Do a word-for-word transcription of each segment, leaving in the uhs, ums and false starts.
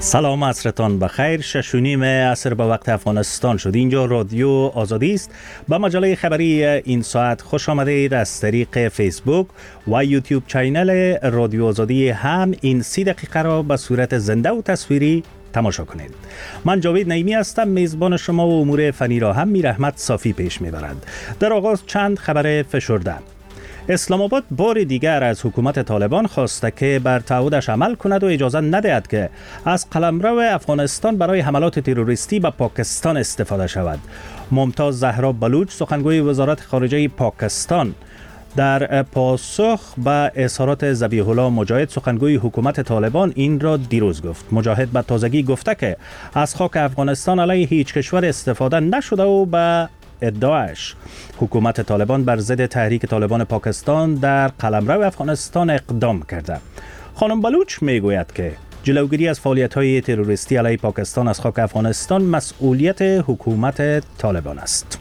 سلام، عصرتان بخیر. شش و نیم عصر به وقت افغانستان شد. اینجا رادیو آزادی است. به مجله خبری این ساعت خوش آمدید. از طریق فیسبوک و یوتیوب چینل رادیو آزادی هم این سی دقیقه را به صورت زنده و تصویری تماشا کنید. من جاوید نعیمی هستم. میزبان شما و امور فنی را هم میر احمد صافی پیش میبرند. در آغاز چند خبر فشرده. اسلام آباد بار دیگر از حکومت طالبان خواسته که بر تعهدش عمل کند و اجازه ندهد که از قلمرو افغانستان برای حملات تروریستی به پاکستان استفاده شود. ممتاز زهرا بلوچ، سخنگوی وزارت خارجه پاکستان، در پاسخ به اظهارات ذبیح الله مجاهد، سخنگوی حکومت طالبان، این را دیروز گفت. مجاهد به تازگی گفته که از خاک افغانستان علیه هیچ کشور استفاده نشده و به ادعاش حکومت طالبان بر ضد تحریک طالبان پاکستان در قلمرو افغانستان اقدام کرده. خانم بلوچ میگوید که جلوگیری از فعالیت‌های تروریستی علیه پاکستان از خاک افغانستان مسئولیت حکومت طالبان است.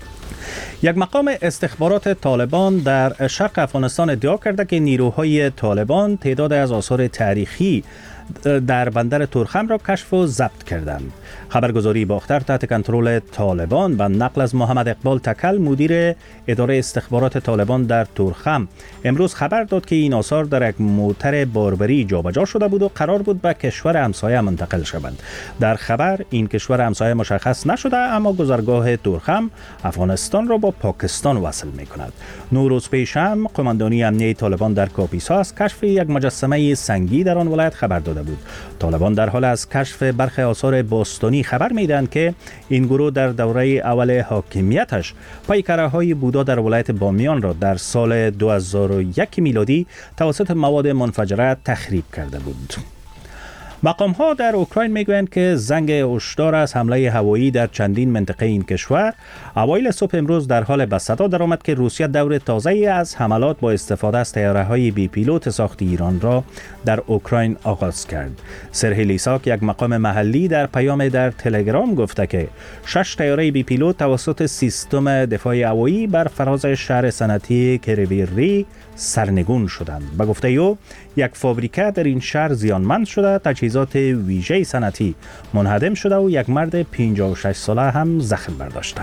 یک مقام استخبارات طالبان در شرق افغانستان ادعا کرده که نیروهای طالبان تعداد از آثار تاریخی در بندر تورخم را کشف و ضبط کردند. خبرگزاری باختر تحت کنترل طالبان و نقل از محمد اقبال تکل، مدیر اداره استخبارات طالبان در تورخم، امروز خبر داد که این آثار در یک موتر باربری جابجا شده بود و قرار بود به کشور همسایه منتقل شوند. در خبر این کشور همسایه مشخص نشده، اما گذرگاه تورخم افغانستان را با پاکستان وصل می کند. نو روز پیش هم قماندانی امنیه طالبان در کاپیسا از کشف یک مجسمه سنگی در آن ولایت خبر داده بود. طالبان در حال از کشف برخی آثار باستانی خبر میدهند که این گروه در دوره اول حاکمیتش پیکره‌های بودا در ولایت بامیان را در سال دو هزار و یک میلادی توسط مواد منفجره تخریب کرده بود. مقام ها در اوکراین میگویند که زنگ هشدار از حمله هوایی در چندین منطقه این کشور اوایل صبح امروز در حال به صدا درآمد که روسیه دور تازه‌ای از حملات با استفاده از طیاره‌های بی پیلوت ساخت ایران را در اوکراین آغاز کرد. سرهی لیساک، یک مقام محلی، در پیام در تلگرام گفته که شش طیاره بی پیلوت توسط سیستم دفاع هوایی بر فراز شهر صنعتی کریویری سرنگون شدند. به گفته او، یک فابریکه در این شهر زیانمند شده، تجهیزات ویژه صنعتی منهدم شده و یک مرد پنجاه و شش ساله هم زخم برداشته.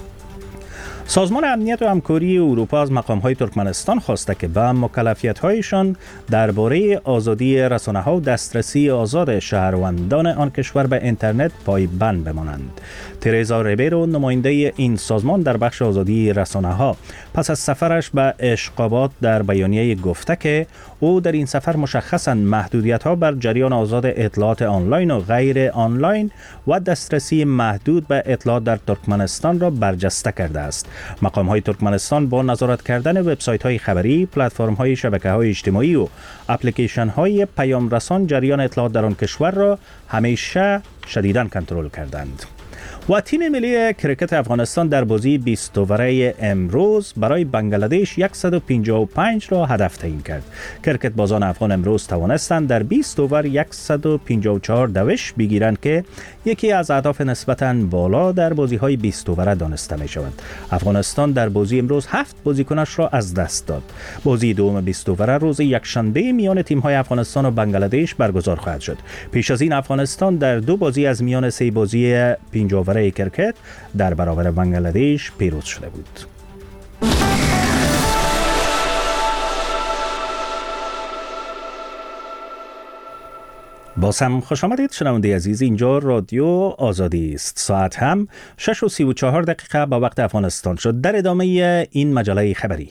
سازمان امنیت و همکاری اروپا از مقام‌های ترکمنستان خواسته که به مکلفیت‌هایشان درباره آزادی رسانه‌ها و دسترسی آزاد شهروندان آن کشور به اینترنت پایبند بمانند. ترزا ریبیرو، نماینده این سازمان در بخش آزادی رسانه‌ها، پس از سفرش به اشقابات در بیانیه گفته که او در این سفر مشخصاً محدودیت‌ها بر جریان آزاد اطلاعات آنلاین و غیر آنلاین و دسترسی محدود به اطلاعات در ترکمنستان را برجسته کرده است. مقام‌های ترکمنستان با نظارت کردن وبسایت‌های خبری، پلتفرم‌های شبکه‌های اجتماعی و اپلیکیشن‌های پیام رسان جریان اطلاعات در آن کشور را همیشه شدیداً کنترل کردند. و تیم ملی کرکت افغانستان در بازی بیست اووره امروز برای بنگلادش صد و پنجاه و پنج را هدف تعیین کرد. کرکت بازان افغان امروز توانستند در بیست اوور صد و پنجاه و چهار دوش بگیرند که یکی از اهداف نسبتاً بالا در بازی‌های بیست اووره دانسته می‌شود. افغانستان در بازی امروز هفت بازیکنش را از دست داد. بازی دوم بیست اووره روز یکشنبه میان تیم‌های افغانستان و بنگلادش برگزار خواهد شد. پیش از این افغانستان در دو بازی از میان سه بازی پنج اووره کرکت در برابر بنگلادش پیروز شده بود. باز هم خوش آمدید شنونده عزیز. اینجا رادیو آزادی است. ساعت هم شش و سی و چهار دقیقه با وقت افغانستان شد. در ادامه این مجله خبری،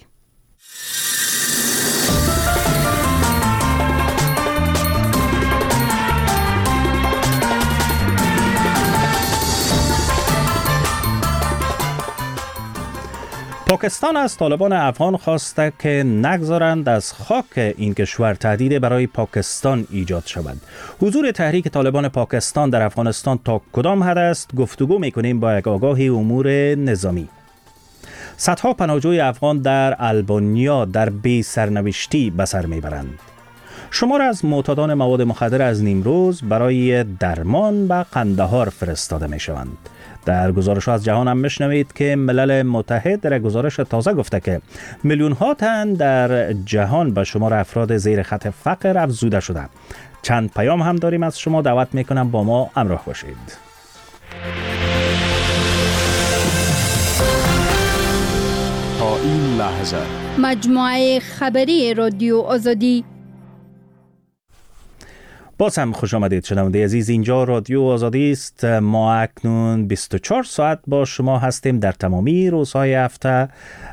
پاکستان از طالبان افغان خواسته که نگذارند از خاک این کشور تهدید برای پاکستان ایجاد شود. حضور تحریک طالبان پاکستان در افغانستان تا کدام حد است؟ گفتگو میکنیم با یک آگاه امور نظامی. صدها پناهجوی افغان در البانیا در بی سرنوشتی به سر میبرند. شمار از معتادان مواد مخدر از نیمروز برای درمان به قندهار فرستاده می شوند. در گزارش از جهان هم میشنوید که ملل متحد در گزارش تازه گفته که میلیون ها تن در جهان به شمار افراد زیر خط فقر افزوده شده. چند پیام هم داریم از شما، دعوت میکنم با ما همراه باشید. تا این لحظه مجموعه خبری رادیو آزادی. باز هم خوش آمدید شنونده عزیز، اینجا رادیو آزادی است. ما اکنون بیست و چهار ساعت با شما هستیم در تمامی روزهای هفته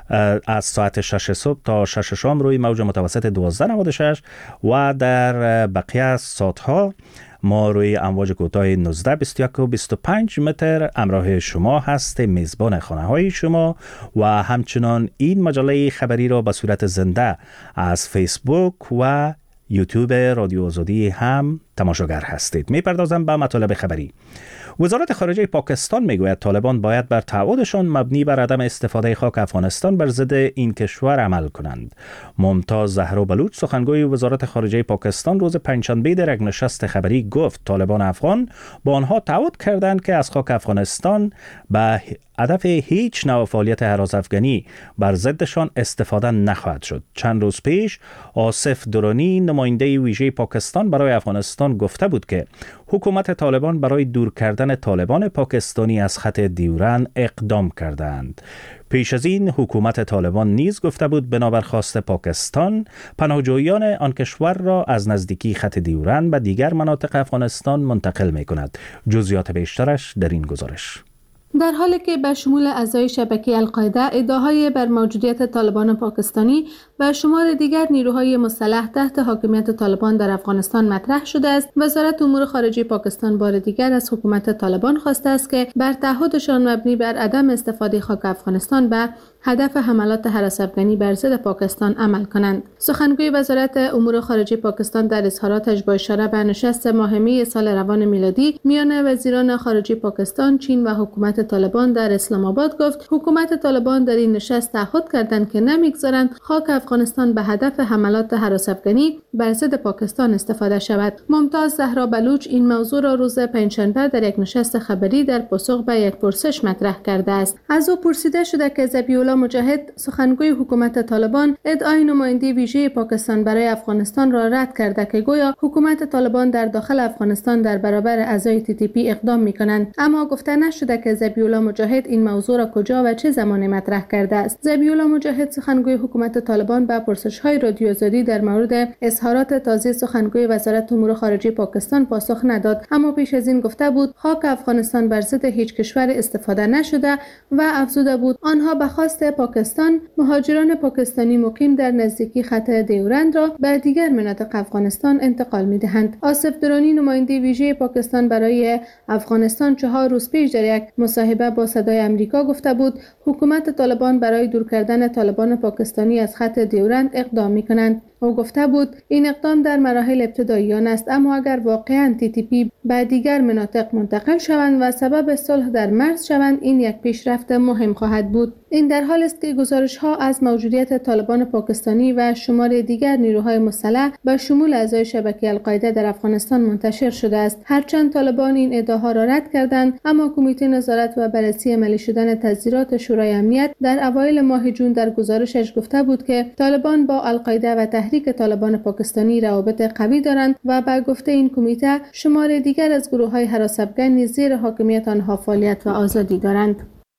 از ساعت شش صبح تا شش شام روی موج متوسط دوازده نود و شش و در بقیه از ساعتها ما روی امواج کوتاه نوزده بیست و یک و بیست و پنج متر همراه شما هستیم، میزبان خانه های شما، و همچنان این مجله خبری را به صورت زنده از فیسبوک و یوتیوب رادیو آزادی هم تماشاگر هستید. میپردازم به مطالب خبری. وزارت خارجه پاکستان میگوید طالبان باید بر تعهدشان مبنی بر عدم استفاده خاک افغانستان بر ضد این کشور عمل کنند. ممتاز زهرا بلوچ سخنگوی وزارت خارجه پاکستان روز پنجشنبه در یک نشست خبری گفت طالبان افغان با آنها تعهد کردند که از خاک افغانستان به هدف هیچ نوع فعالیت هراس افغانی بر ضدشان استفاده نخواهد شد. چند روز پیش آصف درانی نماینده ویژه پاکستان برای افغانستان گفته بود که حکومت طالبان برای دور کردن طالبان پاکستانی از خط دیورن اقدام کردند. پیش از این حکومت طالبان نیز گفته بود بنابر خواست پاکستان پناهجویان آن کشور را از نزدیکی خط دیورن به دیگر مناطق افغانستان منتقل می کند. جزئیات بیشترش در این گزارش. در حالی که به شمول اعضای شبکه القاعده ادعاهای بر موجودیت طالبان پاکستانی و شمار دیگر نیروهای مسلح تحت حاکمیت طالبان در افغانستان مطرح شده است، وزارت امور خارجه پاکستان بار دیگر از حکومت طالبان خواسته است که بر تعهدشان مبنی بر عدم استفاده خاک افغانستان به هدف حملات هراس افغانی بر ضد پاکستان عمل کنند. سخنگوی وزارت امور خارجه پاکستان در اظهاراتش با اشاره به نشست ماه می سال روان میلادی میان وزیران خارجه پاکستان، چین و حکومت طالبان در اسلام آباد گفت حکومت طالبان در این نشست تعهد کردند که نمیگذارند خاک افغانستان به هدف حملات هراس افغانی بر ضد پاکستان استفاده شود. ممتاز زهرا بلوچ این موضوع را روز پنجشنبه در یک نشست خبری در پاسخ به یک پرسش مطرح کرده است. از او پرسیده شده که ذبیح مجاهد سخنگوی حکومت طالبان ادعای نماینده ویژه پاکستان برای افغانستان را رد کرده که گویا حکومت طالبان در داخل افغانستان در برابر اعضای تی تی پی اقدام می‌کنند، اما گفته نشده که ذبیح مجاهد این موضوع را کجا و چه زمانی مطرح کرده است. ذبیح مجاهد سخنگوی حکومت طالبان به پرسش‌های رادیو آزادی در مورد اظهارات تازه سخنگوی وزارت امور خارجه پاکستان پاسخ نداد، اما پیش از این گفته بود خاک افغانستان بر ضد هیچ کشور استفاده نشده و افزوده بود آنها به خواست پاکستان مهاجران پاکستانی مقیم در نزدیکی خط دیورند را به دیگر مناطق افغانستان انتقال می‌دهند. آصف درانی نماینده ویژه پاکستان برای افغانستان چهار روز پیش در یک مصاحبه با صدای آمریکا گفته بود حکومت طالبان برای دور کردن طالبان پاکستانی از خط دیورند اقدام می‌کنند. او گفته بود این اقدام در مراحل ابتدایی آن است، اما اگر واقعاً تی تی پی به دیگر مناطق منتقل شوند و سبب صلح در مرز شوند این یک پیشرفت مهم خواهد بود. این در حال است که گزارش‌ها از موجودیت طالبان پاکستانی و شمار دیگر نیروهای مسلح به شمول اعضای شبکه القاعده در افغانستان منتشر شده است. هرچند طالبان این ادعاها را رد کردند، اما کمیته نظارت و بررسی عملی شدن تذیرات شورای امنیت در اوایل ماه جون در گزارشش گفته بود که طالبان با القاعده و تحریک طالبان پاکستانی روابط قوی دارند و به گفته این کمیته شمار دیگر از گروه‌های هراس افغان زیر حاکمیت آنها فعالیت و آزادی دارند.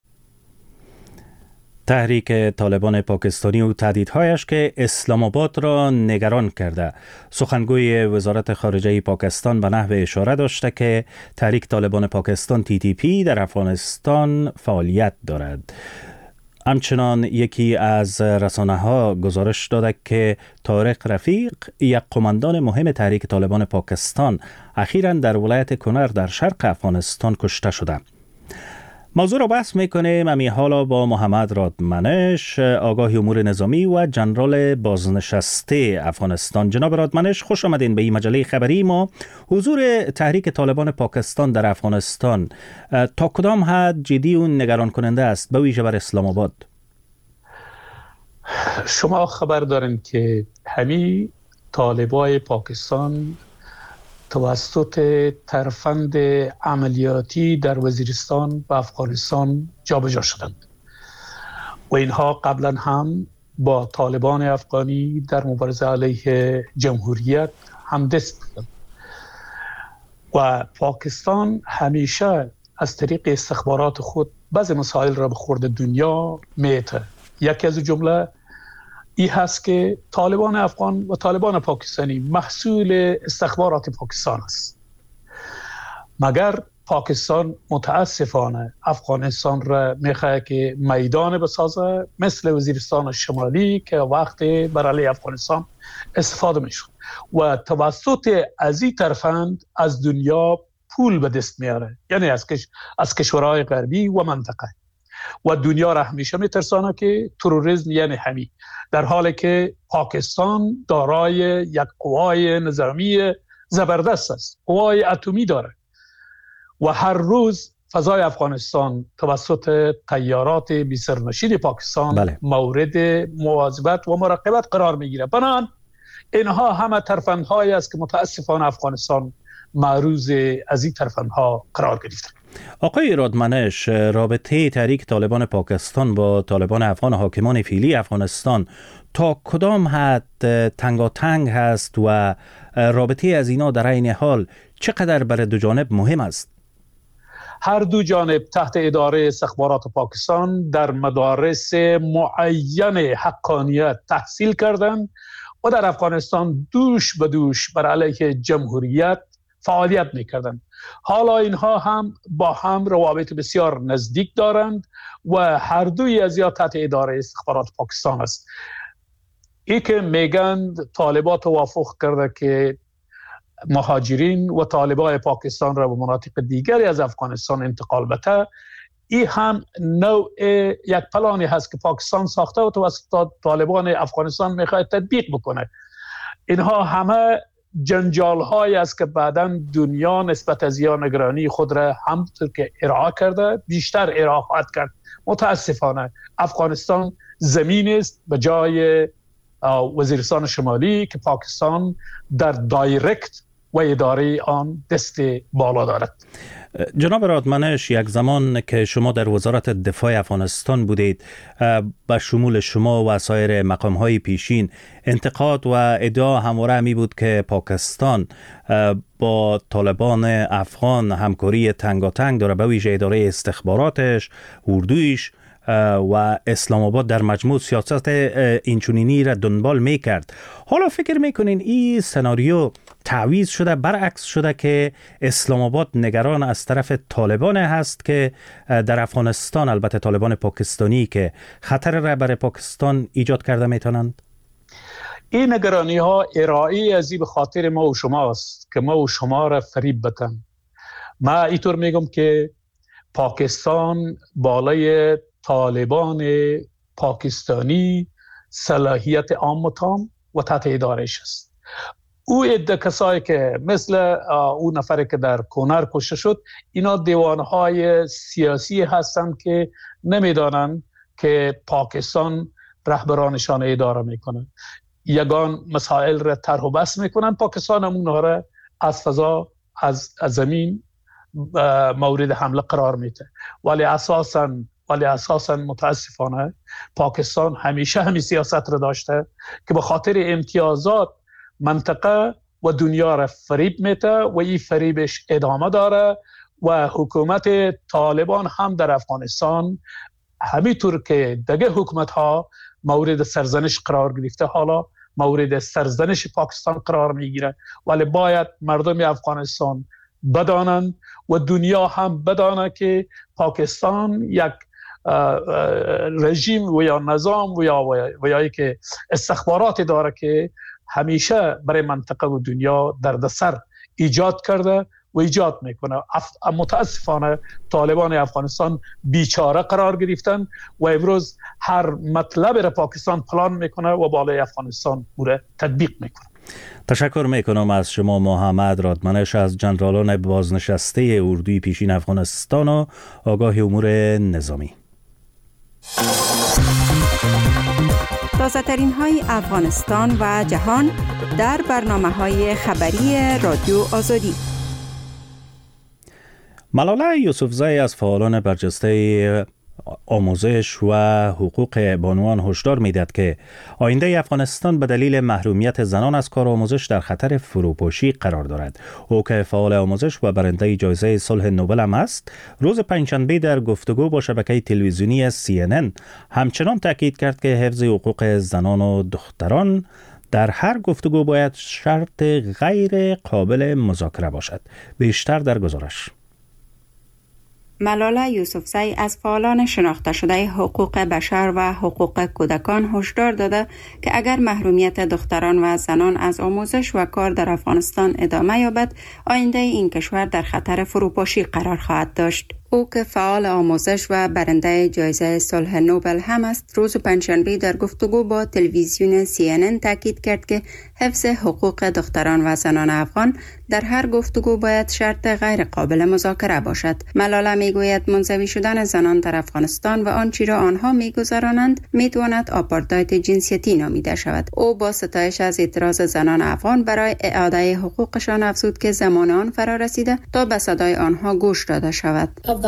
تحریک طالبان پاکستانی و تهدیدهایش که اسلام آباد را نگران کرده. سخنگوی وزارت خارجه پاکستان به نحو اشاره داشته که تحریک طالبان پاکستان تی تی پی در افغانستان فعالیت دارد. همچنان یکی از رسانه‌ها گزارش داده که طارق رفیق، یک قماندان مهم تحریک طالبان پاکستان، اخیراً در ولایت کنر در شرق افغانستان کشته شده. موضوع را بحث میکنیم امی حالا با محمد رادمنش، آگاه امور نظامی و جنرال بازنشسته افغانستان. جناب رادمنش، خوش آمدین به این مجله خبری ما. حضور تحریک طالبان پاکستان در افغانستان تا کدام حد جدی و نگران کننده است، به ویژه بر اسلام آباد؟ شما خبر دارین که همین طالبای پاکستان توسط ترفند عملیاتی در وزیرستان و افغانستان جابجا شدند و اینها قبلا هم با طالبان افغانی در مبارزه علیه جمهوریت همدست بودند و پاکستان همیشه از طریق استخبارات خود بعضی مسائل را به خورد دنیا میته. یکی از جمله این هست که طالبان افغان و طالبان پاکستانی محصول استخبارات پاکستان است. مگر پاکستان متاسفانه افغانستان را میخواه که میدان بسازه مثل وزیرستان شمالی که وقتی برای افغانستان استفاده میشد و توسط از این ترفند از دنیا پول به دست میاره، یعنی از کش... از کشورهای غربی و منطقه و دنیا را همیشه میترسانه که تروریسم یعنی همی، در حالی که پاکستان دارای یک قوای نظامی زبردست است، قوای اتمی داره و هر روز فضای افغانستان توسط طیارات بی‌سرنشین پاکستان بله. مورد مواظبت و مراقبت قرار میگیره. بنابراین اینها همه ترفندهایی است که متاسفانه افغانستان معروض از این ترفندها قرار گرفته. آقای رادمنش، رابطه تحریک طالبان پاکستان با طالبان افغان حاکمان فعلی افغانستان تا کدام حد تنگاتنگ هست و رابطه از اینا در عین حال چقدر برای دو جانب مهم است؟ هر دو جانب تحت اداره استخبارات پاکستان در مدارس معین حقانیت تحصیل کردند و در افغانستان دوش به دوش بر علیه جمهوریت فعالیت میکردند. حالا اینها هم با هم روابط بسیار نزدیک دارند و هر دوی از یا تحت اداره استخبارات پاکستان است. ای که میگند طالبان توافق کرده که مهاجرین و طالبان پاکستان را به مناطق دیگری از افغانستان انتقال بده، این هم نوع یک پلانی هست که پاکستان ساخته و توسط طالبان افغانستان میخواد تطبیق بکنه. اینها همه جنجال هایی است که بعداً دنیا نسبت از یا نگرانی خود را همونطور که ارائه کرده بیشتر ارائه خواهد کرد. متاسفانه افغانستان زمین است به جای وزیرستان شمالی که پاکستان در دایرکت و اداره آن دست بالا دارد. جناب رادمنش، یک زمان که شما در وزارت دفاع افغانستان بودید، به شمول شما و سایر مقام‌های پیشین انتقاد و ادعا همواره همی بود که پاکستان با طالبان افغان همکاری تنگاتنگ داره، به ویژه اداره استخباراتش، اردویش و اسلام آباد در مجموع سیاست اینچنینی را دنبال میکرد. حالا فکر میکنین این سناریو تعویض شده، برعکس شده که اسلام آباد نگران از طرف طالبان هست که در افغانستان، البته طالبان پاکستانی، که خطر را برای پاکستان ایجاد کرده میتونند؟ این نگرانی ها ارائه ازی به خاطر ما و شماست که ما و شما را فریب بتن. ما اینطور میگم که پاکستان بالای طالبان پاکستانی صلاحیت عام و تام و تحت ادارهش است. او عده کسایی که مثل اون نفری که در کنر کشته شد، اینا دیوانهای سیاسی هستند که نمیدانند که پاکستان رهبرانشان اداره میکنن، یگان مسائل را طرح و بس میکنن. پاکستان هم اونها را از فضا، از, از زمین مورد حمله قرار میده. ولی اساساً ولی اساساً متاسفانه پاکستان همیشه همین سیاست را داشته که به خاطر امتیازات منطقه و دنیا را فریب میده و این فریبش ادامه داره و حکومت طالبان هم در افغانستان همینطور که دیگه حکومت ها مورد سرزنش قرار گرفته، حالا مورد سرزنش پاکستان قرار میگیره. ولی باید مردم افغانستان بدانند و دنیا هم بدانه که پاکستان یک رژیم و یا نظام و یا و یا که استخبارات داره که همیشه برای منطقه و دنیا دردسر ایجاد کرده و ایجاد میکنه. متاسفانه طالبان افغانستان بیچاره قرار گرفتن و امروز هر مطلب را پاکستان پلان میکنه و بالای افغانستان او را تطبیق میکنه. تشکر میکنم از شما محمد رادمنش، از جنرالان بازنشسته اردوی پیشین افغانستان و آگاه امور نظامی. تازه ترین های افغانستان و جهان در برنامه های خبری رادیو آزادی. ملاله یوسفزئی از فعالان برجسته آموزش و حقوق بانوان هشدار می‌دهد که آینده افغانستان به دلیل محرومیت زنان از کار آموزش در خطر فروپاشی قرار دارد. او که فعال آموزش و برنده جایزه صلح نوبل هم است، روز پنجشنبه در گفتگو با شبکه تلویزیونی سی ان ان همچنان تاکید کرد که حفظ حقوق زنان و دختران در هر گفتگو باید شرط غیر قابل مذاکره باشد. بیشتر در گزارش. ملاله یوسفزئی از فعالان شناخته شده حقوق بشر و حقوق کودکان هشدار داده که اگر محرومیت دختران و زنان از آموزش و کار در افغانستان ادامه یابد، آینده این کشور در خطر فروپاشی قرار خواهد داشت. او که فعال آموزش و برنده جایزه صلح نوبل هم است، روز پنجشنبه در گفتگو با تلویزیون سی ان ان تاکید کرد که حفظ حقوق دختران و زنان افغان در هر گفتگو باید شرط غیر قابل مذاکره باشد. ملاله میگوید منزوی شدن زنان در افغانستان و آنچه را آنها میگذرانند میتواند آپارتاید جنسیتی نامیده شود. او با ستایش از اعتراض زنان افغان برای اعاده حقوقشان افزود که زمان آن فرا رسیده تا به صدای آنها گوش داده شود.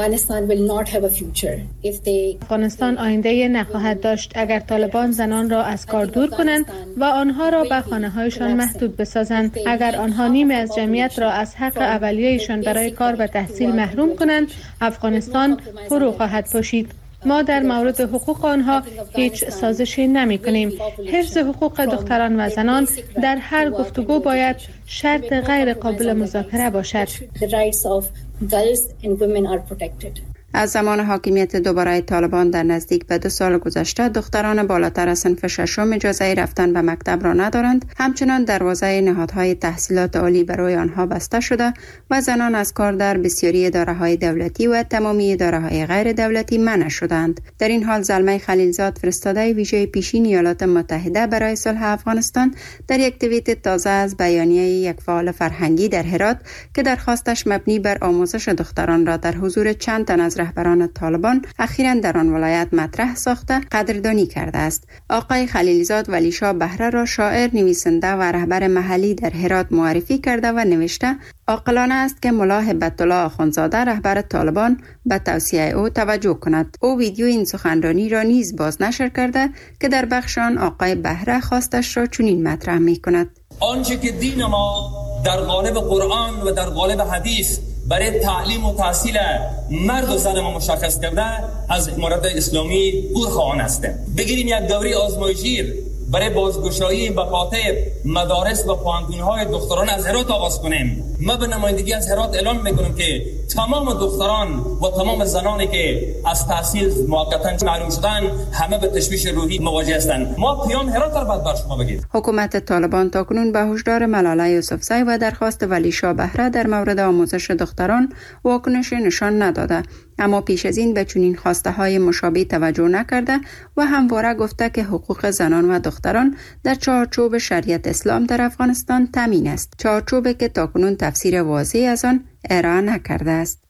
افغانستان آینده نخواهد داشت اگر طالبان زنان را از کار دور کنند و آنها را به خانه‌هایشان محدود بسازند. اگر آنها نیمه از جمعیت را از حق اولیه‌شان برای کار و تحصیل محروم کنند، افغانستان فرو خواهد پاشید. ما در مورد حقوق آنها هیچ سازشی نمی کنیم. حفظ حقوق دختران و زنان در هر گفتگو باید شرط غیر قابل مذاکره باشد. از زمان حاکمیت دوباره طالبان در نزدیک به دو سال گذشته، دختران بالاتر از صنف ششم اجازه رفتن به مکتب را ندارند. همچنان دروازه نهادهای تحصیلات عالی برای آنها بسته شده و زنان از کار در بسیاری اداره‌های دولتی و تمامی اداره‌های غیر دولتی منع شدند. در این حال زلمه خلیلزاد، فرستاده ویژه پیشین ایالات متحده برای صلح افغانستان، در یک توییت تازه از بیانیه یک فعال فرهنگی در هرات که درخواستش مبنی بر آموزش دختران را در حضور چند تن از رهبران طالبان اخیراً در آن ولایت مطرح ساخته قدردانی کرده است. آقای خلیلزاد ولیشاه بهره را شاعر، نویسنده و رهبر محلی در هرات معرفی کرده و نوشته عاقلانه است که ملا هبت الله آخوندزاده رهبر طالبان به توصیه او توجه کند. او ویدیو این سخنرانی را نیز باز نشر کرده که در بخش آن آقای بهره خواستش را چنین مطرح می کند: آنچه که دین ما در قالب قرآن و در قالب حدیث برای تعلیم و تحصیل مرد و زن ما مشخص کرده، از امارت اسلامی دور خواهان است. بگیریم یک دوره آزمایشی برای بازگشایی به قاطع مدارس و پوهنتون‌های دختران از هرات آغاز کنیم. ما به نمایندگی از هرات اعلام میکنم که تمام دختران و تمام زنانی که از تحصیل موقتا محروم شدن همه به تشویش روحی مواجه هستند. ما پیام هرات را باید بر شما بگیم. حکومت طالبان تاکنون به هشدار ملاله یوسفزئی و درخواست ولیشاه بهره در مورد آموزش دختران واکنش نشان نداده، اما پیش از این به چنین خواسته های مشابه توجه نکرده و همواره گفته که حقوق زنان و دختران در چارچوب شریعت اسلام در افغانستان تامین است، چارچوبی که تاکنون تفسیر واضحی از آن ارائه نکرده است.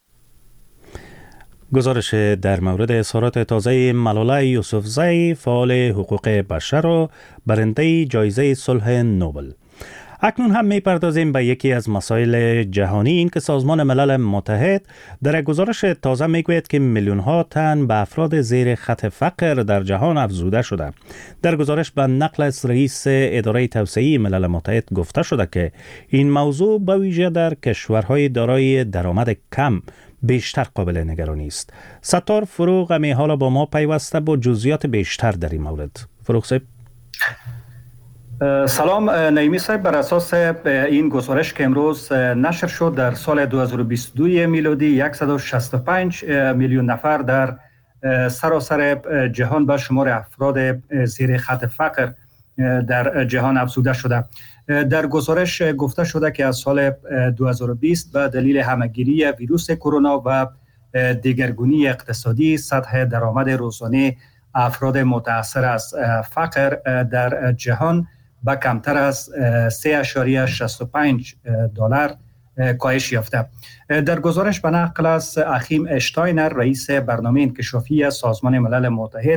گزارش در مورد اظهارات تازه ملاله یوسفزئی، فعال حقوق بشر و برنده جایزه صلح نوبل. اکنون هم می‌پردازیم به یکی از مسائل جهانی، این که سازمان ملل متحد در گزارش تازه میگوید که میلیون‌ها تن به افراد زیر خط فقر در جهان افزوده شده. در گزارش به نقل از رئیس اداره توسعه ملل متحد گفته شده که این موضوع به ویژه در کشورهای دارای درآمد کم بیشتر قابل نگرانی است. ستار فروغ می حالا با ما پیوسته با جزئیات بیشتر در این مورد. فروغ صاحب. سلام نعیمی صاحب، بر اساس این گزارش که امروز نشر شد، در سال دو هزار و بیست و دو میلادی صد و شصت و پنج میلیون نفر در سراسر جهان به شمار افراد زیر خط فقر در جهان افزوده شده. در گزارش گفته شده که از سال دو هزار و بیست به دلیل همه‌گیری ویروس کرونا و دگرگونی اقتصادی، سطح درآمد روزانه افراد متأثر از فقر در جهان به کمتر از سه ممیز شصت و پنج دلار کاهش یافته. در گزارش به نقل از اخیم اشتاینر، رئیس برنامه انکشافی سازمان ملل متحد،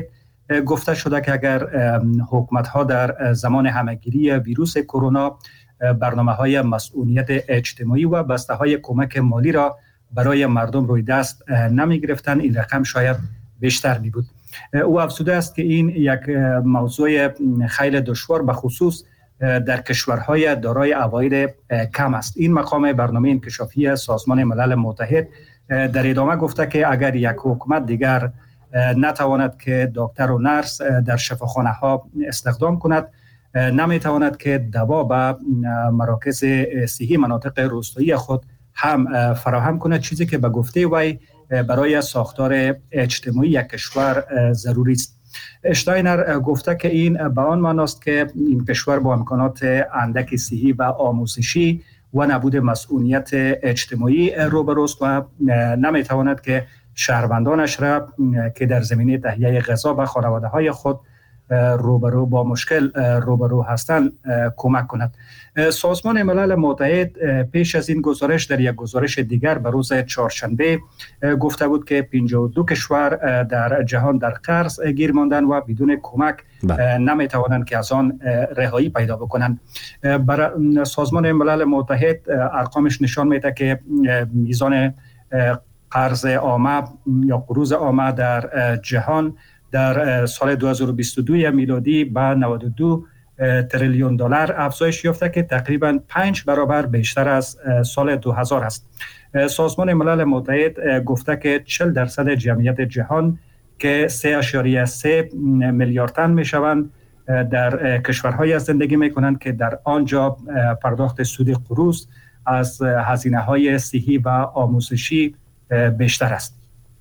گفته شده که اگر حکومت ها در زمان همهگیری ویروس کرونا برنامه های مسئولیت اجتماعی و بسته های کمک مالی را برای مردم روی دست نمی گرفتن، این رقم شاید بیشتر می بود. او افزوده است که این یک موضوع خیلی دشوار به خصوص در کشورهای دارای عواید کم است. این مقام برنامه انکشافی سازمان ملل متحد در ادامه گفته که اگر یک حکومت دیگر نتواند که دکتر و نرس در شفاخانه ها استخدام کند، نمیتواند که دوا به مراکز صحی مناطق روستایی خود هم فراهم کند، چیزی که به گفته وی برای ساختار اجتماعی یک کشور ضروری است. اشتاینر گفته که این به آن معنی است که این کشور با امکانات اندک صحی و آموزشی و نبود مسئولیت اجتماعی روبروست و نمیتواند که شهروندانش را که در زمینه تهیه غذا به خانواده های خود روبرو با مشکل روبرو هستند کمک کند. سازمان ملل متحد پیش از این گزارش در یک گزارش دیگر به روز چهارشنبه گفته بود که پنجاه و دو کشور در جهان در قرض گیر ماندن و بدون کمک نمیتوانند که از آن رهایی پیدا بکنند. برای سازمان ملل متحد ارقامش نشان میده که میزان قرض عامه یا قروض عامه در جهان در سال دو هزار و بیست و دو میلادی به نود و دو تریلیون دلار افزایش یافته که تقریباً پنج برابر بیشتر از سال دو هزار است. سازمان ملل متحد گفته که چهل درصد جمعیت جهان که سه اشاریه سه میلیارد تن میشوند در کشورهایی از زندگی میکنند که در آنجا پرداخت سود قروض از هزینه‌های صحی و آموزشی بیشتر است.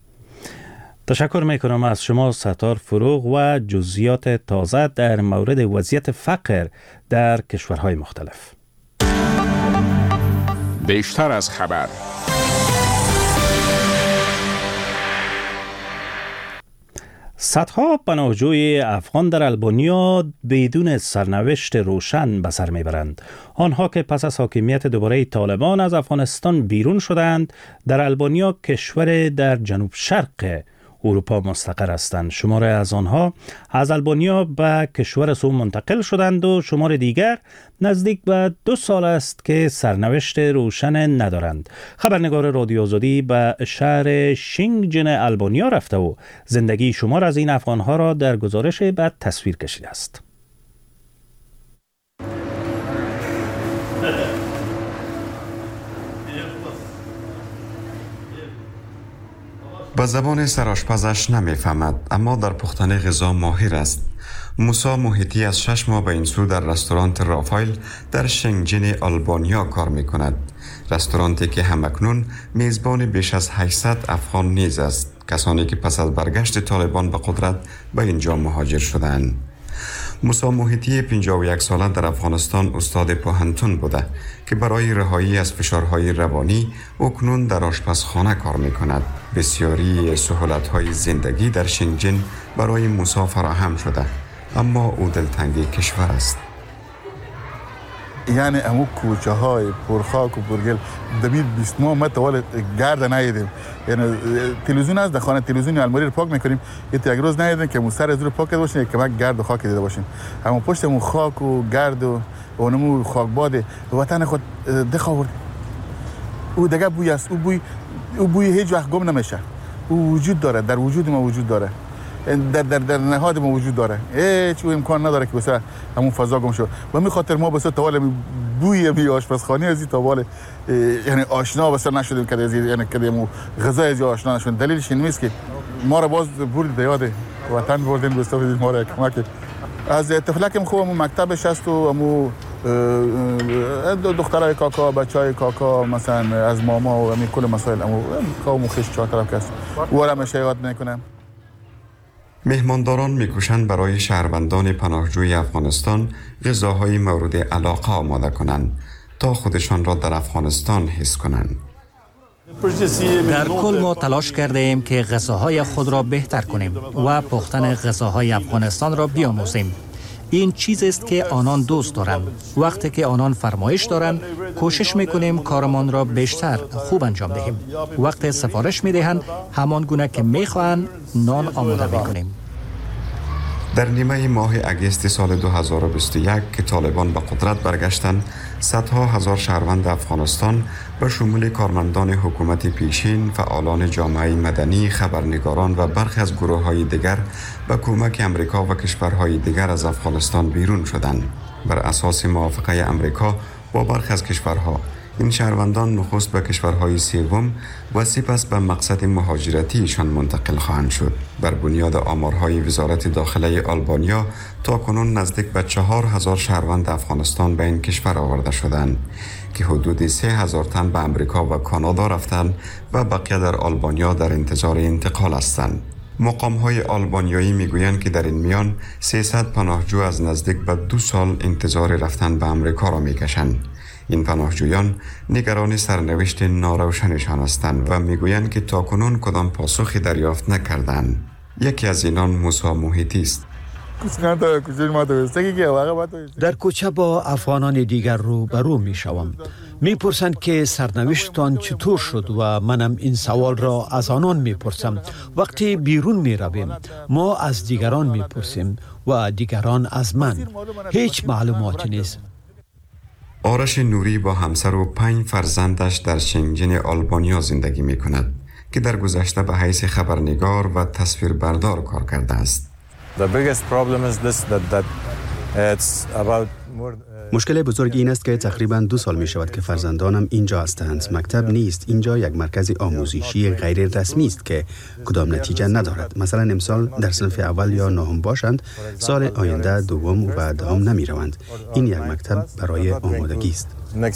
تشکر میکنم از شما ستار فروغ و جزئیات تازه در مورد وضعیت فقر در کشورهای مختلف. بیشتر از خبر. صدها پناهجوی افغان در البانیا بدون سرنوشت روشن به سر میبرند. آنها که پس از حاکمیت دوباره طالبان از افغانستان بیرون شدند، در البانیا کشور در جنوب شرق اروپا مستقر هستند. شمار از آنها از البانیا به کشور سوم منتقل شدند و شمار دیگر نزدیک به دو سال است که سرنوشت روشن ندارند. خبرنگار رادیو آزادی به شهر شینگجن البانیا رفته و زندگی شمار از این افغانها را در گزارش بعد تصویر کشیده است. به زبان سرآشپزش نمیفهمد، اما در پختن غذا ماهر است. موسی محیطی از شش ماه به این سو در رستوران رافایل در شینگجن آلبانیا کار می کند. رستورانتی که همکنون میزبان بیش از هشتصد افغان نیز است، کسانی که پس از برگشت طالبان به قدرت به اینجا مهاجر شدند. موسی محیطی پنجاه و یک ساله در افغانستان استاد پوهنتون بوده که برای رهایی از فشارهای روانی اکنون در آشپزخانه کار می کند. بسیاری سهولت‌های زندگی در شینگجن برای موسی فراهم شده، اما او دلتنگ کشور است. یعنی امو کوچه های پرخاک و پرگل دبیر بیست ماه ما توال گرد نیدیم. یعنی تلویزیون از خانه تلویزیون الماری رو پاک میکنیم، یه یک روز نیدیم که مو سر از رو پاک کرده باشیم، که ما گرد و خاک دیده باشیم. اما پشت مو خاک و گرد و اونمو خاک باده وطن خود دخاورد. او دیگه بوی است، او بوی او بوی هیچ وقت گم نمیشه. او وجود داره، در وجود ما وجود داره، در در در نهاد ما وجود داره. هیچ امکان نداره که بسه همون فضا گم شد. و می خاطر ما بسه توال بوی می آشپزخانه از این توال یعنی آشنا بسه نشدیم که از یعنی که مو غذا از آشنا نشدیم. دلیلش این نیست که ما را باز برد یاد وطن بردن بسته بدید ما را کمک. از طفلکم خوبم مکتبش هست و مو دخترای کاکا، بچهای کاکا مثلا از ماما و همین کل مسائل امو قوم خش چهار طرف است. و را میشه یاد میکنم. مهمانداران میکوشند برای شهروندان پناهجوی افغانستان غذاهای مورد علاقه آماده کنند تا خودشان را در افغانستان حس کنند. در کل ما تلاش کرده ایم که غذاهای خود را بهتر کنیم و پختن غذاهای افغانستان را بیاموزیم. این چیز است که آنان دوست دارند. وقتی که آنان فرمایش دارند، کوشش میکنیم کارمان را بیشتر خوب انجام دهیم. وقتی سفارش میدهند، همان گونه که میخواهند نان آماده میکنیم. در نیمه ماه اگست سال دو هزار و بیست و یک که طالبان به قدرت برگشتند، صدها هزار شهروند افغانستان به شمول کارمندان حکومت پیشین، فعالان جامعه مدنی، خبرنگاران و برخی از گروه‌های دیگر به کمک امریکا و کشورهای دیگر از افغانستان بیرون شدند. بر اساس موافقه امریکا با برخی از کشورها، این شهروندان نخست به کشورهای سوم و سپس به مقصد مهاجرتیشان منتقل خواهند شد. بر بنیاد آمارهای وزارت داخله آلبانیا تا کنون نزدیک به چهار هزار شهروند افغانستان به این کشور آورده شدند که حدود سه هزار تن به امریکا و کانادا رفتند و بقیه در آلبانیا در انتظار انتقال هستند. مقام‌های آلبانیایی میگویند که در این میان سیصد پناهجو از نزدیک به دو سال انتظار رفتن به امریکا را میکشند. این پناهجویان نگران سرنوشت ناروشنشان هستند و میگویند که تاکنون کدام پاسخی دریافت نکردند. یکی از اینان موسی محیطی است. در کوچه با افغانان دیگر رو برو می شوم. می پرسند که سرنوشتتان چطور شد و منم این سوال را از آنان می پرسم. وقتی بیرون می رویم ما از دیگران می پرسیم و دیگران از من. هیچ معلوماتی نیست. آرش نوری با همسر و پنج فرزندش در شنگجن آلبانیا زندگی می کند که در گذشته به حیث خبرنگار و تصویربردار کار کرده است. مشکل بزرگ این است که تقریباً دو سال می شود که فرزندانم اینجا هستند. مکتب نیست. اینجا یک مرکز آموزشی غیر رسمی است که کدام نتیجه ندارد. مثلا امسال در صنف اول یا نهم باشند، سال آینده دوم و دهم نمی روند. این یک مکتب برای آمادگی است.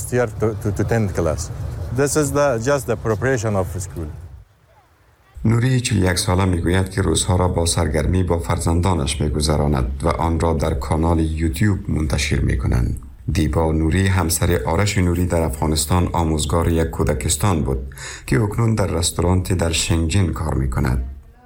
نوری چهل و یک ساله میگوید که روزها را با سرگرمی با فرزندانش میگذراند و آن را در کانال یوتیوب منتشر میکنند. دیبا نوری همسر آرش نوری در افغانستان آموزگار یک کودکستان بود که اکنون در رستورانتی در شنگجن کار میکند.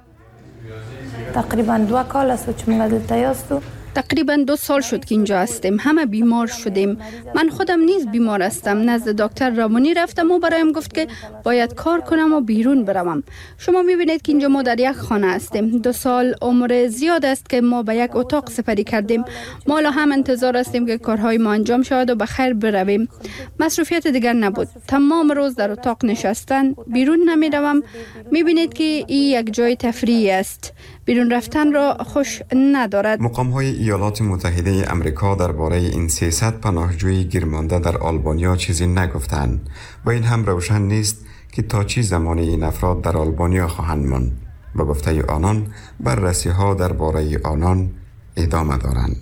تقریبا دو کال است که ما دلته یاستو. تقریبا دو سال شد که اینجا هستیم. همه بیمار شدیم. من خودم نیز بیمار هستم. نزد دکتر رامونی رفتم و برایم گفت که باید کار کنم و بیرون بروم. شما میبینید که اینجا ما در یک خانه هستیم. دو سال عمر زیاد است که ما به یک اتاق سپری کردیم. ما الان هم انتظار هستیم که کارهای ما انجام شود و به خیر برویم. مصروفیت دیگر نبود. تمام روز در اتاق نشستن، بیرون نمیروم. میبینید که این یک جای تفریحی است. بیرون رفتن را خوش ندارد. مقام‌های ایالات متحده امریکا درباره این سیصد پناهجوی گیرمانده در آلبانیا چیزی نگفتند و این هم روشن نیست که تا چه زمان این افراد در آلبانیا خواهند ماند. به گفته آنان بررسی‌ها درباره آنان ادامه دارند.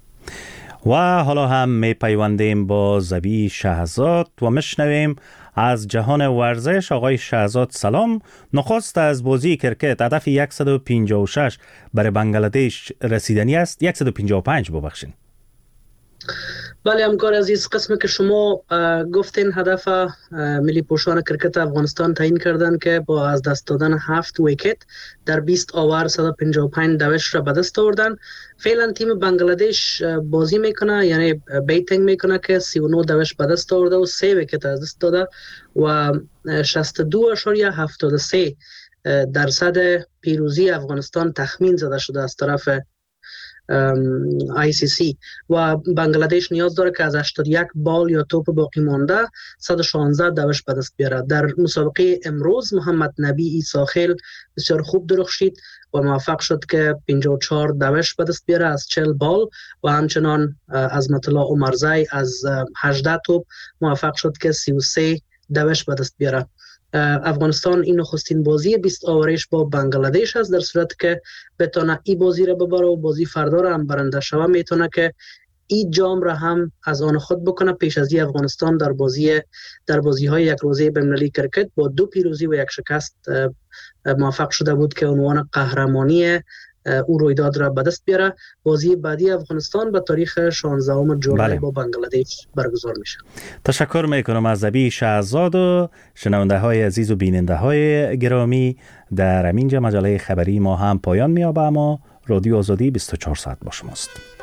و حالا هم می پیوندیم با زبی شهزاد و مشنویم از جهان ورزش. آقای شهزاد سلام. نخست از بازی کرکت هدف صد و پنجاه و شش برای بنگلادش رسیدنی است. صد و پنجاه و پنج ببخشید. بله همکار عزیز، قسمی که شما گفتین هدف ملی پوشان کرکت افغانستان تعیین کردن که با از دست دادن هفت ویکت در بیست آور صد و پنجاه و پنج دوش را به دست آوردن. فعلا تیم بنگلادش بازی میکنه، یعنی بیتینگ میکنه که سی و نه دوش به دست آورده و سه ویکت از دست داده و شصت و دو اشاریه هفتاد و سه درصد پیروزی افغانستان تخمین زده شده از طرف آی سی سی و بنگلادش نیاز داره که از هشتاد و یک بال یا توپ باقی مانده صد و شانزده دوش به دست بیاره. در مسابقه امروز محمد نبی ایساخیل بسیار خوب درخشید و موفق شد که پنجاه و چهار دوش به دست بیاره از چهل بال و همچنان عظمت الله عمرزی از هجده توپ موفق شد که سی و سه دوش به دست بیاره. افغانستان این نخستین بازی بیست آورش با بنگلادش است. در صورت که بتونه ای بازی را ببره و بازی فردا را هم برنده شوه، میتونه که ای جام را هم از آن خود بکنه. پیش از این افغانستان در بازی در بازی های یک روزه بین‌المللی کرکت با دو پیروزی و یک شکست موفق شده بود که عنوان قهرمانی او رویداد را به دست بیاره. بازی بعدی افغانستان به تاریخ شانزدهم جولای بله. با بنگلادش برگزار میشه. تشکر میکنم از زبی شهزاد و شنونده های عزیز و بیننده های گرامی. در همینجا مجله خبری ما هم پایان میابه، اما رادیو آزادی بیست و چهار ساعت با شماست.